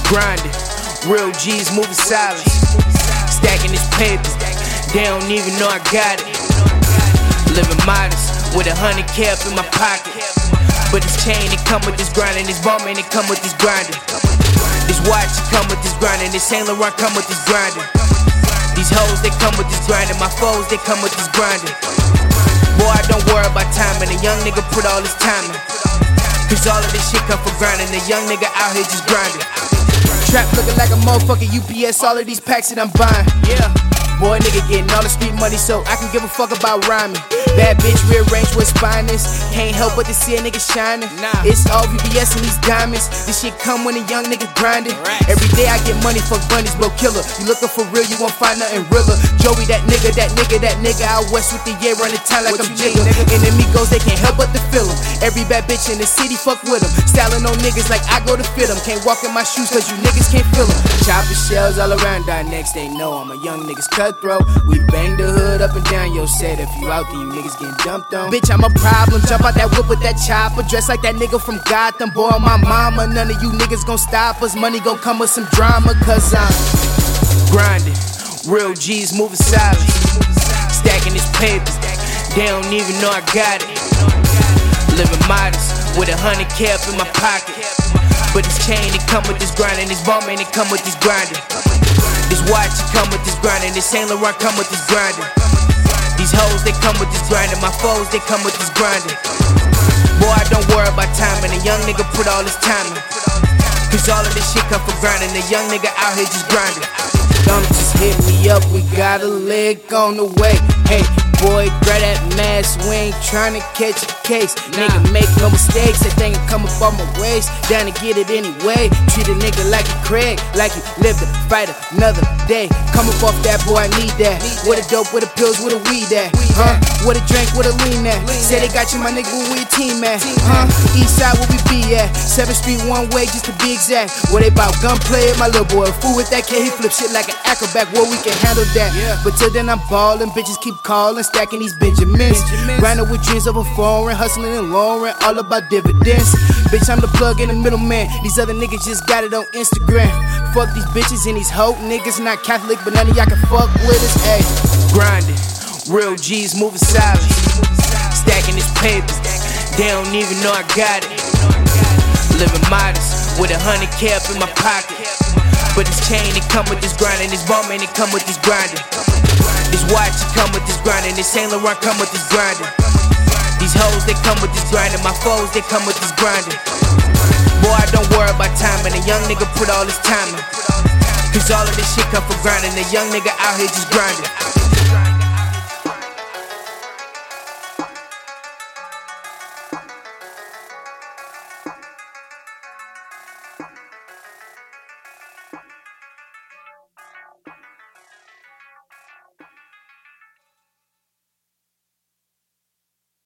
Grinding, real G's moving silence. Stacking this paper, they don't even know I got it. Living modest, with 100K up in my pocket. But this chain, it come with this grinding. This ball, man, it come with this grinding. This watch, it come with this grinding. This Saint Laurent come with this grinding. These hoes, they come with this grinding. My foes, they come with this grinding. Boy, I don't worry about timing. A young nigga put all his time in. Cause all of this shit come for grinding. The young nigga out here just grinding. Trap looking like a motherfucking UPS. All of these packs that I'm buying. Yeah. Boy, nigga getting all the street money, so I can give a fuck about rhyming. Bad bitch rearranged with spineless. Can't help but to see a nigga shining. It's all VVS and these diamonds. This shit come when a young nigga grinding. Every day I get money, fuck bunnies, bro, killer. You looking for real, you won't find nothing realer. Joey, that nigga out west with the year running time like I'm Jigga. Enemigos, they can't help but to feel them. Every bad bitch in the city, fuck with them. Styling on niggas like I go to fit them. Can't walk in my shoes cause you niggas can't feel them. Chopper shells all around our necks, they know I'm a young nigga's cutthroat. We bang the hood up and down your set. If you out there, you niggas getting dumped on. Bitch, I'm a problem. Jump out that whip with that chopper. Dress like that nigga from Gotham. Boy, my mama, none of you niggas gon' stop us. Money gon' come with some drama, cause I'm grinding. Real G's moving silence. Stacking this paper, they don't even know I got it. Living modest, with 100K up in my pocket. But this chain, it come with this grinding. This ball, man, it come with this grinding. This watch, it come with this grinding. This Saint Laurent come with this grinding. These hoes, they come with this grinding. My foes, they come with this grinding. Boy, I don't worry about timing. A young nigga put all his time in. Cause all of this shit come for grinding. The young nigga out here just grinding. Don't just hit me up, we got a leg on the way. Hey, boy, grab that mask, we ain't tryna catch a case. Nigga, make no mistakes, that thing come up on my waist. Down to get it anyway. Treat a nigga like you Craig, like you live to fight another day. Come up off that, boy, I need that. With a dope, with a pills, with a weed at? Huh? With a drink, with a lean at? Say they got you, my nigga, where your team at? Huh? East side, where we be at? 7th Street, one way, just to be exact. Where they bout gunplay, my little boy. A fool with that kid, he flip shit like an acrobat. Where we can handle that. But till then, I'm ballin', bitches keep calling, stacking these Benjamins. Grinding with dreams of a foreign, hustling in Lauren, all about dividends. Bitch, I'm the plug in the middle man. These other niggas just got it on Instagram. Fuck these bitches and these hoe niggas. Not Catholic, but none of y'all can fuck with us. Ayy, grinding, real G's moving silence. Stacking this paper, they don't even know I got it. Living modest, with 100K up in my pocket. But this chain, it come with this grinding. This ball, man, it come with this grinding. This watch, it come with this grinding. This Saint Laurent come with this grinding. These hoes, they come with this grinding. My foes, they come with this grinding. Boy, I don't worry about timing. A young nigga put all his time in. Cause all of this shit come for grinding. The young nigga out here just grinding.